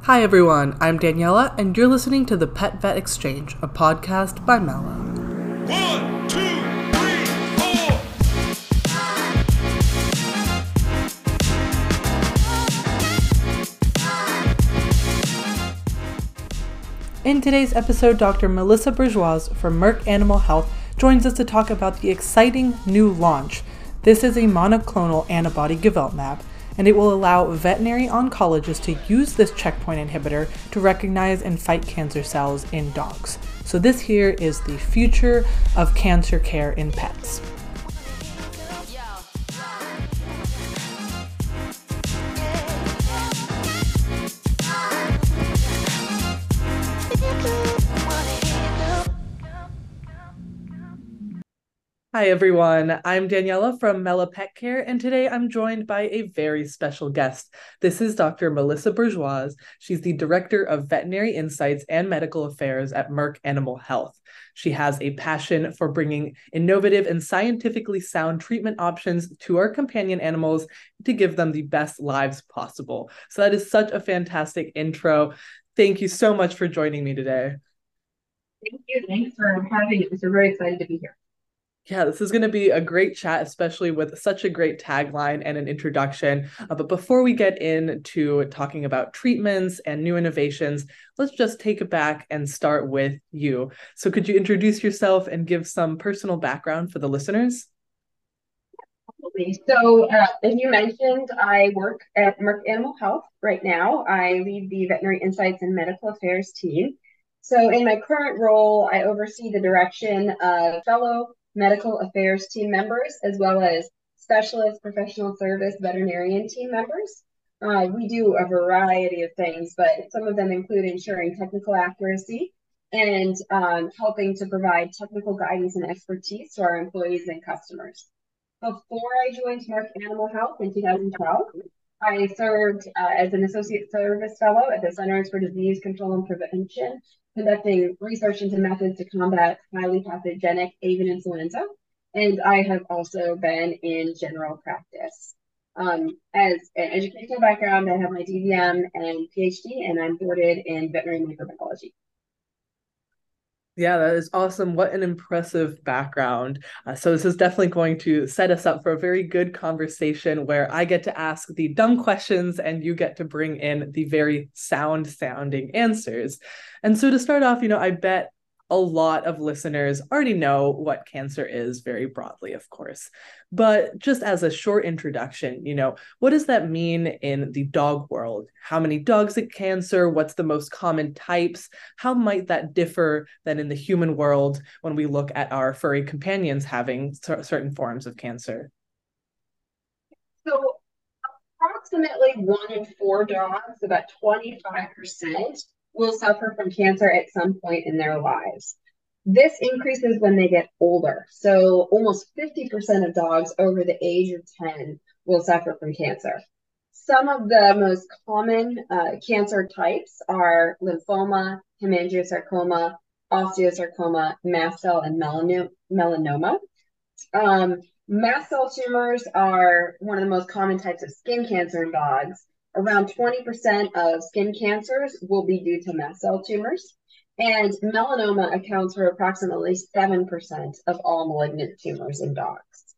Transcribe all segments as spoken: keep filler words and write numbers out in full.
Hi everyone, I'm Daniela, and you're listening to the Pet Vet Exchange, a podcast by Mela. One, two, three, four. In today's episode, Doctor Melissa Bourgeois from Merck Animal Health joins us to talk about the exciting new launch. This is a monoclonal antibody Givelatumab, and it will allow veterinary oncologists to use this checkpoint inhibitor to recognize and fight cancer cells in dogs. So this here is the future of cancer care in pets. Hi everyone, I'm Daniela from Mela Pet Care, and today I'm joined by a very special guest. This is Doctor Melissa Bourgeois. She's the Director of Veterinary Insights and Medical Affairs at Merck Animal Health. She has a passion for bringing innovative and scientifically sound treatment options to our companion animals to give them the best lives possible. So that is such a fantastic intro. Thank you so much for joining me today. Thank you. Thanks for having me. We're very excited to be here. Yeah, this is going to be a great chat, especially with such a great tagline and an introduction. Uh, but before we get into talking about treatments and new innovations, let's just take it back and start with you. So could you introduce yourself and give some personal background for the listeners? Absolutely. So uh, as you mentioned, I work at Merck Animal Health right now. I lead the Veterinary Insights and Medical Affairs team. So in my current role, I oversee the direction of fellow medical affairs team members, as well as specialist professional service veterinarian team members. Uh, we do a variety of things, but some of them include ensuring technical accuracy and um, helping to provide technical guidance and expertise to our employees and customers. Before I joined Merck Animal Health in two thousand twelve, I served uh, as an associate service fellow at the Centers for Disease Control and Prevention, conducting research into methods to combat highly pathogenic avian influenza. And I have also been in general practice. Um, as an educational background, I have my D V M and PhD, and I'm boarded in veterinary microbiology. Yeah, that is awesome. What an impressive background. Uh, so this is definitely going to set us up for a very good conversation where I get to ask the dumb questions and you get to bring in the very sound sounding answers. And so to start off, you know, I bet a lot of listeners already know what cancer is very broadly, of course. But just as a short introduction, you know, what does that mean in the dog world? How many dogs get cancer? What's the most common types? How might that differ than in the human world when we look at our furry companions having c- certain forms of cancer? So approximately one in four dogs, about twenty-five percent, will suffer from cancer at some point in their lives. This increases when they get older. So almost fifty percent of dogs over the age of ten will suffer from cancer. Some of the most common uh, cancer types are lymphoma, hemangiosarcoma, osteosarcoma, mast cell, and melanoma. Um, mast cell tumors are one of the most common types of skin cancer in dogs. Around twenty percent of skin cancers will be due to mast cell tumors. And melanoma accounts for approximately seven percent of all malignant tumors in dogs.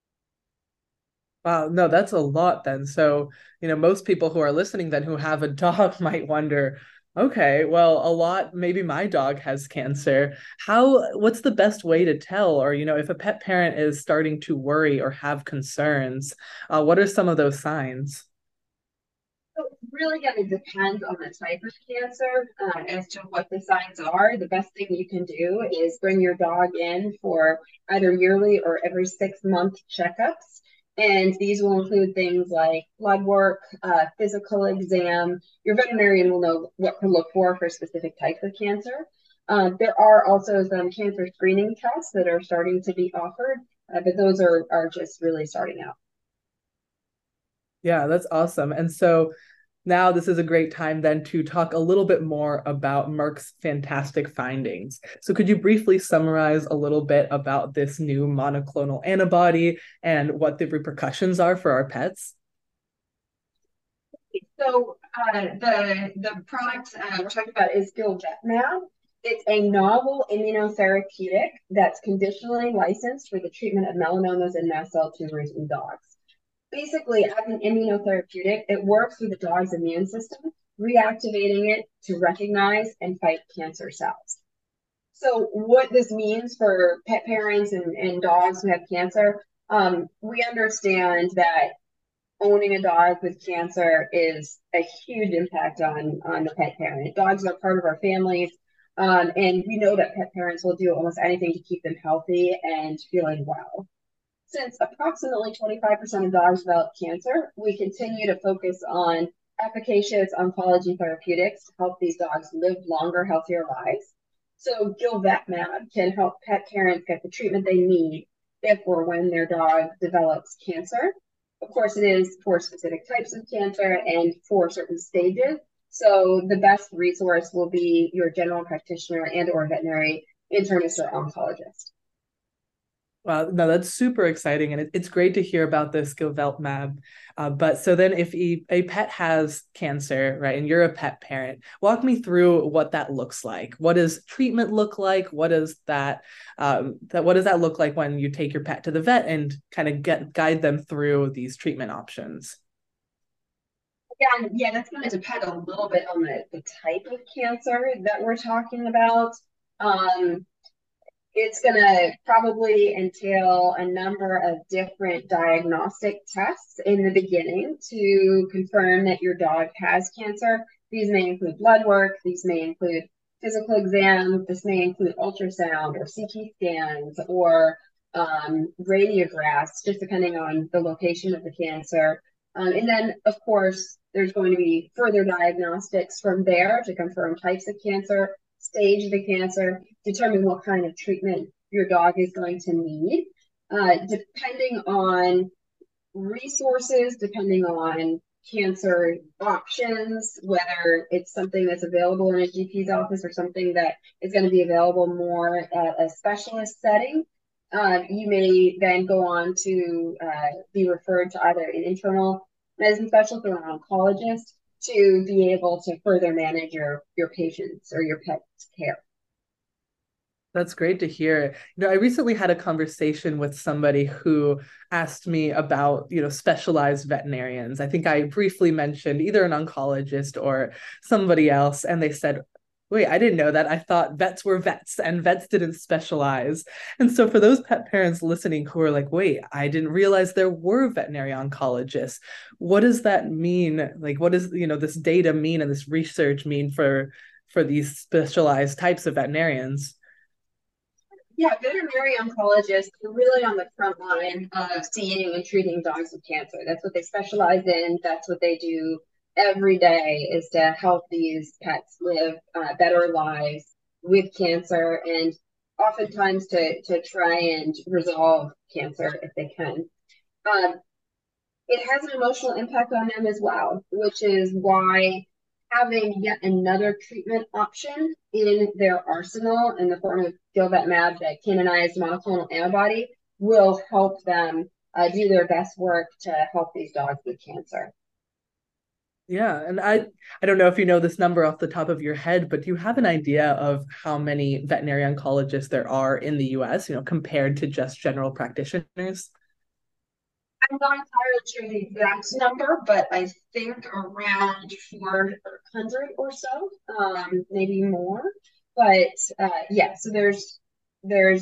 Wow, no, that's a lot then. So, you know, most people who are listening then who have a dog might wonder, okay, well, a lot, maybe my dog has cancer. How, what's the best way to tell? Or, you know, if a pet parent is starting to worry or have concerns, uh, what are some of those signs? So it's really going to depend on the type of cancer uh, as to what the signs are. The best thing you can do is bring your dog in for either yearly or every six month checkups. And these will include things like blood work, uh, physical exam. Your veterinarian will know what to look for for specific types of cancer. Um, there are also some cancer screening tests that are starting to be offered, uh, but those are, are just really starting out. Yeah, that's awesome. And so now this is a great time then to talk a little bit more about Merck's fantastic findings. So could you briefly summarize a little bit about this new monoclonal antibody and what the repercussions are for our pets? So uh, the the product uh, we're talking about is Gilvetmab. It's a novel immunotherapeutic that's conditionally licensed for the treatment of melanomas and mast cell tumors in dogs. Basically, as an immunotherapeutic, it works with the dog's immune system, reactivating it to recognize and fight cancer cells. So, what this means for pet parents and, and dogs who have cancer, um, we understand that owning a dog with cancer is a huge impact on on the pet parent. Dogs are part of our families, um, and we know that pet parents will do almost anything to keep them healthy and feeling well. Since approximately twenty-five percent of dogs develop cancer, we continue to focus on efficacious oncology therapeutics to help these dogs live longer, healthier lives. So Gilvetmab can help pet parents get the treatment they need if or when their dog develops cancer. Of course, it is for specific types of cancer and for certain stages. So the best resource will be your general practitioner and or veterinary internist or oncologist. Wow, no, that's super exciting, and it, it's great to hear about this Gilveltmab. Uh, but so then, if a, a pet has cancer, right, and you're a pet parent, walk me through what that looks like. What does treatment look like? What does that um, that what does that look like when you take your pet to the vet and kind of get guide them through these treatment options? Yeah, yeah, that's going to depend a little bit on the, the type of cancer that we're talking about. Um, it's going to probably entail a number of different diagnostic tests in the beginning to confirm that your dog has cancer. These may include blood work, these may include physical exam, this may include ultrasound or C T scans or um, radiographs, just depending on the location of the cancer. Um, and then, of course, there's going to be further diagnostics from there to confirm types of cancer, stage of the cancer, determine what kind of treatment your dog is going to need. Uh, depending on resources, depending on cancer options, whether it's something that's available in a G P's office or something that is going to be available more at a specialist setting. Uh, you may then go on to uh, be referred to either an internal medicine specialist or an oncologist to be able to further manage your, your patients or your pet's care. That's great to hear. You know, I recently had a conversation with somebody who asked me about, you know, specialized veterinarians. I think I briefly mentioned either an oncologist or somebody else, and they said, wait, I didn't know that. I thought vets were vets and vets didn't specialize. And so for those pet parents listening who are like, wait, I didn't realize there were veterinary oncologists. What does that mean? Like, what does, you know, this data mean and this research mean for for these specialized types of veterinarians? Yeah, veterinary oncologists are really on the front line of seeing and treating dogs with cancer. That's what they specialize in. That's what they do every day is to help these pets live uh, better lives with cancer and oftentimes to, to try and resolve cancer if they can. Um, it has an emotional impact on them as well, which is why having yet another treatment option in their arsenal in the form of Gilvetmab, that canonized monoclonal antibody, will help them uh, do their best work to help these dogs with cancer. Yeah, and I I don't know if you know this number off the top of your head, but do you have an idea of how many veterinary oncologists there are in the U S, you know, compared to just general practitioners? I'm not entirely sure the exact number, but I think around four hundred or so, um, maybe more. But uh, yeah, so there's there's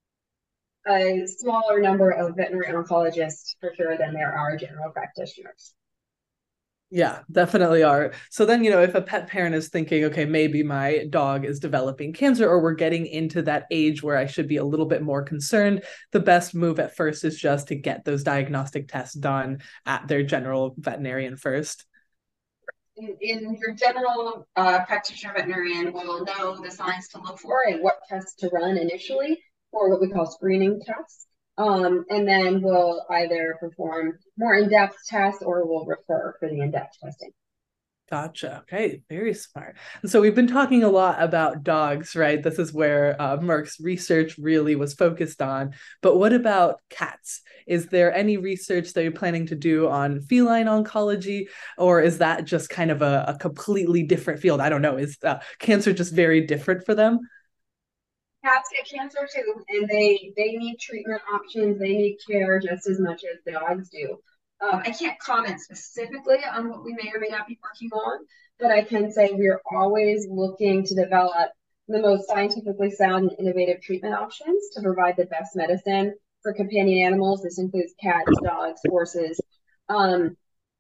a smaller number of veterinary oncologists for sure than there are general practitioners. Yeah, definitely are. So then, you know, if a pet parent is thinking, okay, maybe my dog is developing cancer or we're getting into that age where I should be a little bit more concerned, the best move at first is just to get those diagnostic tests done at their general veterinarian first. In, in your general uh, practitioner veterinarian will know the signs to look for and what tests to run initially for what we call screening tests. Um, and then we'll either perform more in-depth tests or we'll refer for the in-depth testing. Gotcha. Okay, very smart. And so we've been talking a lot about dogs, right? This is where uh, Merck's research really was focused on. But what about cats? Is there any research that you're planning to do on feline oncology, or is that just kind of a, a completely different field? I don't know. Is uh, cancer just very different for them? Cats get cancer too, and they they need treatment options. They need care just as much as dogs do. Um, I can't comment specifically on what we may or may not be working on, but I can say we're always looking to develop the most scientifically sound and innovative treatment options to provide the best medicine for companion animals. This includes cats, dogs, horses. Um,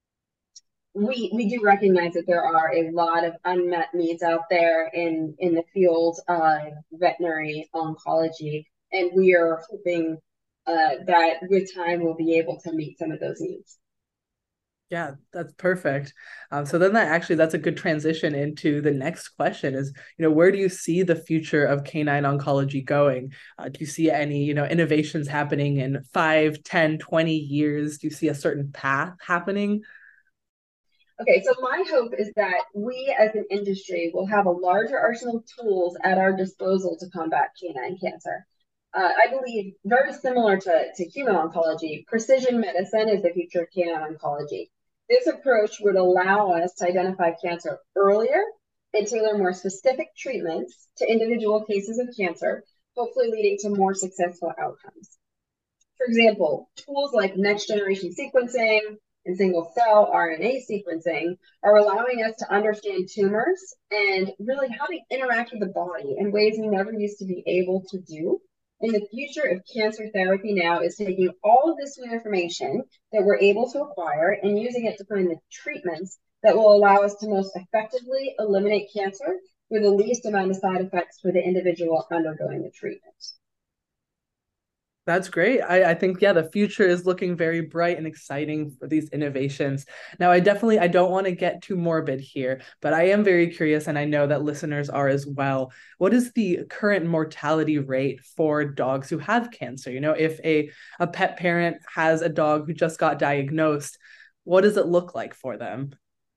we we do recognize that there are a lot of unmet needs out there in in the field of veterinary oncology, and we are hoping uh, that with time we'll be able to meet some of those needs. Yeah, that's perfect. Um, so then that actually that's a good transition into the next question is, you know, where do you see the future of canine oncology going? Uh, do you see any, you know, innovations happening in five, ten, twenty years? Do you see a certain path happening? Okay, so my hope is that we as an industry will have a larger arsenal of tools at our disposal to combat canine cancer. Uh, I believe very similar to, to human oncology, precision medicine is the future of canine oncology. This approach would allow us to identify cancer earlier and tailor more specific treatments to individual cases of cancer, hopefully leading to more successful outcomes. For example, tools like next generation sequencing and single cell R N A sequencing are allowing us to understand tumors and really how they interact with the body in ways we never used to be able to do. And the future of cancer therapy now is taking all of this new information that we're able to acquire and using it to find the treatments that will allow us to most effectively eliminate cancer with the least amount of side effects for the individual undergoing the treatment. That's great. I, I think, yeah, the future is looking very bright and exciting for these innovations. Now, I definitely, I don't want to get too morbid here, but I am very curious, and I know that listeners are as well. What is the current mortality rate for dogs who have cancer? You know, if a, a pet parent has a dog who just got diagnosed, what does it look like for them?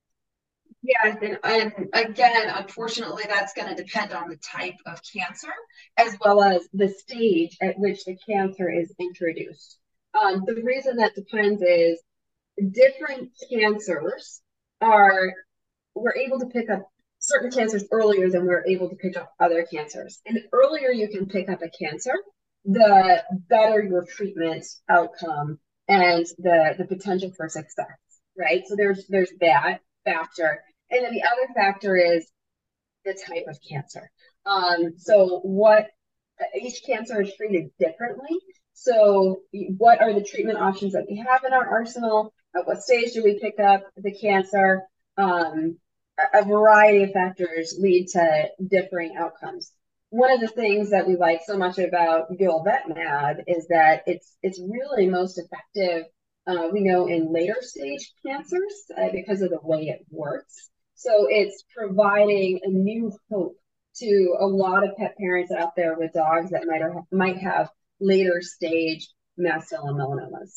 Yes, and, and again, unfortunately, that's going to depend on the type of cancer as well as the stage at which the cancer is introduced. Um, the reason that depends is different cancers are, we're able to pick up certain cancers earlier than we're able to pick up other cancers. And the earlier you can pick up a cancer, the better your treatment outcome and the, the potential for success, right? So there's there's that factor. And then the other factor is the type of cancer. Um, so what each cancer is treated differently. So what are the treatment options that we have in our arsenal? At what stage do we pick up the cancer? Um, a variety of factors lead to differing outcomes. One of the things that we like so much about Gilvetmab is that it's it's really most effective. Uh, we know in later stage cancers uh, because of the way it works. So it's providing a new hope to a lot of pet parents out there with dogs that might or might have later stage mast cell and melanomas.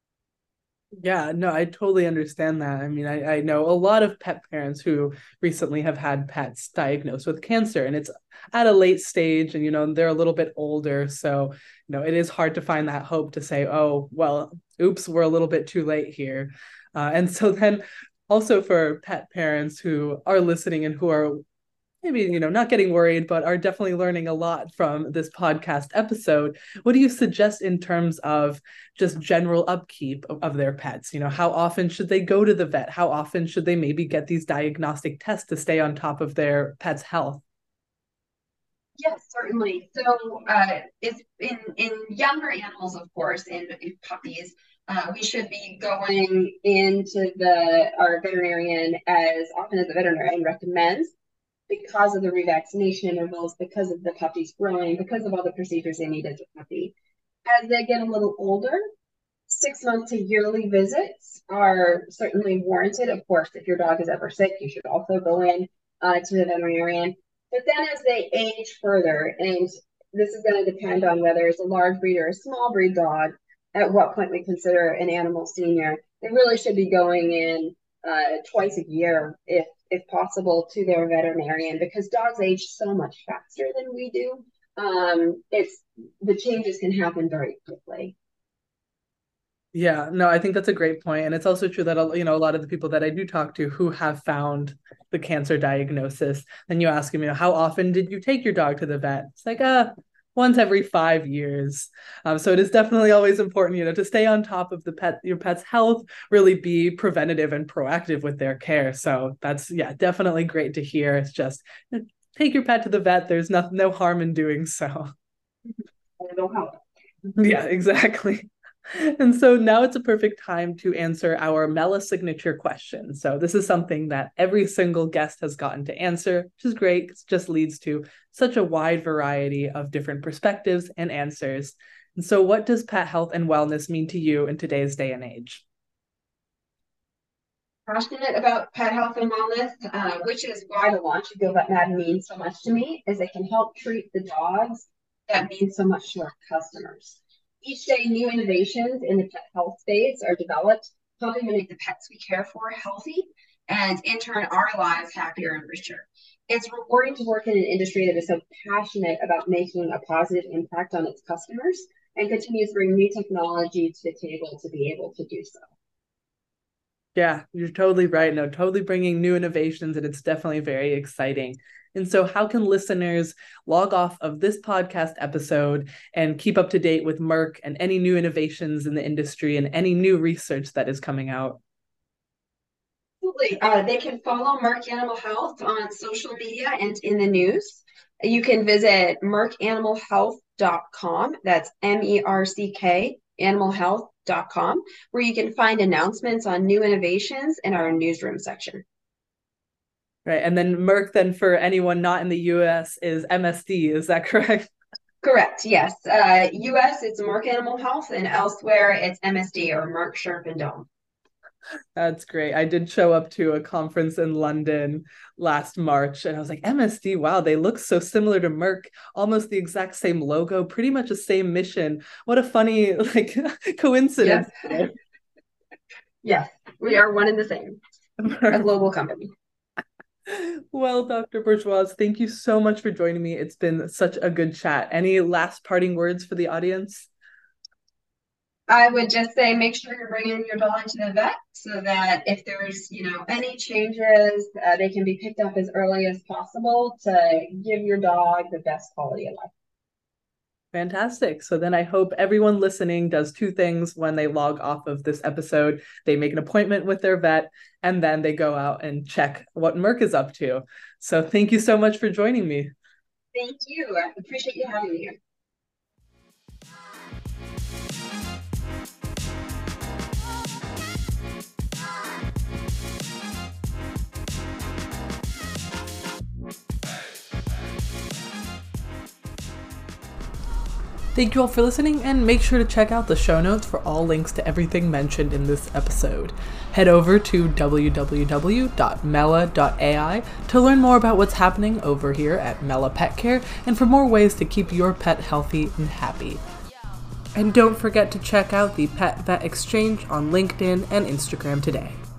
Yeah, no, I totally understand that. I mean, I, I know a lot of pet parents who recently have had pets diagnosed with cancer, and it's at a late stage, and you know, they're a little bit older. So, you know, it is hard to find that hope to say, oh, well, oops, we're a little bit too late here. Uh, and so then also for pet parents who are listening and who are maybe, you know, not getting worried, but are definitely learning a lot from this podcast episode. What do you suggest in terms of just general upkeep of, of their pets? You know, how often should they go to the vet? How often should they maybe get these diagnostic tests to stay on top of their pet's health? Yes, certainly. So, uh, it's in in younger animals, of course, in, in puppies, uh, we should be going into the our veterinarian as often as the veterinarian recommends because of the revaccination intervals, because of the puppies growing, because of all the procedures they need as a puppy. As they get a little older, six month to yearly visits are certainly warranted. Of course, if your dog is ever sick, you should also go in uh, to the veterinarian. But then as they age further, and this is going to depend on whether it's a large breed or a small breed dog, at what point we consider an animal senior, they really should be going in uh, twice a year if if possible, to their veterinarian, because dogs age so much faster than we do. Um, it's the changes can happen very quickly. Yeah, no, I think that's a great point. And it's also true that, you know, a lot of the people that I do talk to who have found the cancer diagnosis, then you ask them, you know, how often did you take your dog to the vet? It's like, uh, once every five years. Um, so it is definitely always important, you know, to stay on top of the pet, your pet's health, really be preventative and proactive with their care. So that's, yeah, definitely great to hear. It's just, you know, take your pet to the vet. There's no, no harm in doing so. It'll help. Yeah, exactly. And so now it's a perfect time to answer our Mela signature question. So this is something that every single guest has gotten to answer, which is great. It just leads to such a wide variety of different perspectives and answers. And so what does pet health and wellness mean to you in today's day and age? Passionate about pet health and wellness, uh, which is why the launch of Go Vet Mad means so much to me, is it can help treat the dogs that mean so much to our customers. Each day, new innovations in the pet health space are developed, helping to make the pets we care for healthy, and in turn, our lives happier and richer. It's rewarding to work in an industry that is so passionate about making a positive impact on its customers and continues to bring new technology to the table to be able to do so. Yeah, you're totally right. No, totally bringing new innovations, and it's definitely very exciting. And so how can listeners log off of this podcast episode and keep up to date with Merck and any new innovations in the industry and any new research that is coming out? Absolutely. Uh, they can follow Merck Animal Health on social media and in the news. You can visit merck animal health dot com. That's M E R C K, animal health dot com, where you can find announcements on new innovations in our newsroom section. Right. And then Merck, then for anyone not in the U S, is M S D. Is that correct? Correct. Yes. Uh, U S, it's Merck Animal Health, and elsewhere, it's M S D or Merck Sharp and Dohme. That's great. I did show up to a conference in London last March, and I was like, M S D, wow, they look so similar to Merck, almost the exact same logo, pretty much the same mission. What a funny like coincidence. Yes. Yes, we are one and the same. A global company. Well, Doctor Bourgeois, thank you so much for joining me. It's been such a good chat. Any last parting words for the audience? I would just say make sure you're bringing your dog to the vet so that if there's, you know, any changes, uh, they can be picked up as early as possible to give your dog the best quality of life. Fantastic. So then I hope everyone listening does two things when they log off of this episode. They make an appointment with their vet, and then they go out and check what Merck is up to. So thank you so much for joining me. Thank you. I appreciate you having me here. Thank you all for listening, and make sure to check out the show notes for all links to everything mentioned in this episode. Head over to w w w dot mela dot a i to learn more about what's happening over here at Mela Pet Care and for more ways to keep your pet healthy and happy. And don't forget to check out the Pet Vet Exchange on LinkedIn and Instagram today.